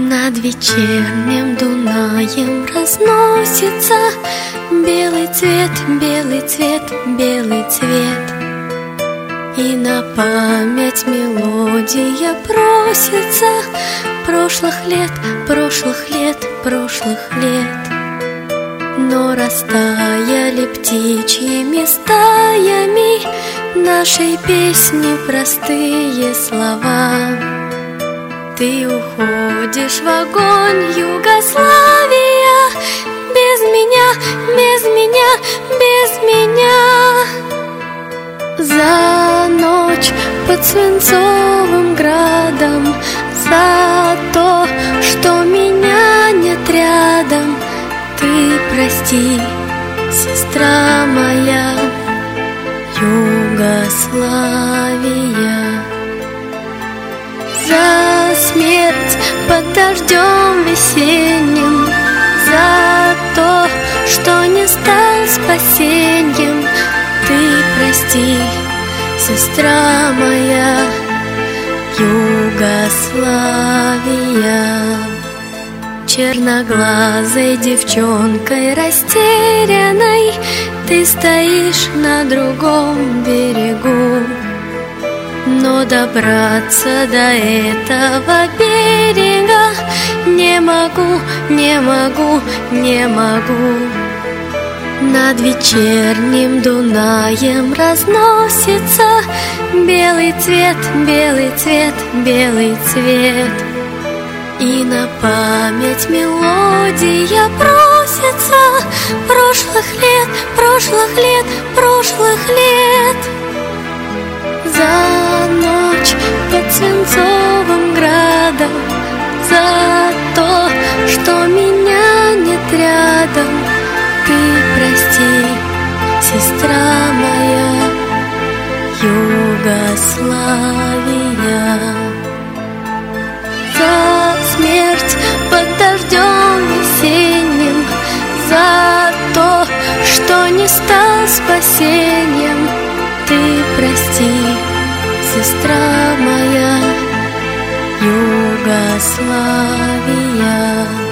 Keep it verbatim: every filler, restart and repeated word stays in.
Над вечерним Дунаем разносится белый цвет, белый цвет, белый цвет. И на память мелодия просится прошлых лет, прошлых лет, прошлых лет. Но растаяли птичьими стаями нашей песни простые слова. Ты уходишь в огонь, Югославия, без меня, без меня, без меня. За ночь под свинцовым градом, за то, что меня нет рядом. Ты прости, сестра моя, Югославия. За смерть под дождем весенним, за то, что не стал спасеньем. Ты прости, сестра моя, Югославия. Черноглазой девчонкой растерянной ты стоишь на другом берегу. Но добраться до этого берега не могу, не могу, не могу. Над вечерним Дунаем разносится белый цвет, белый цвет, белый цвет. И на память мелодия просится прошлых лет, прошлых лет, прошлых лет. За ночь под свинцовым градом, за то, что меня нет рядом. Ты прости, сестра моя, Югославия. За смерть под дождем весенним, за то, что не стал спасением. Ты прости, сестра моя, Югославия.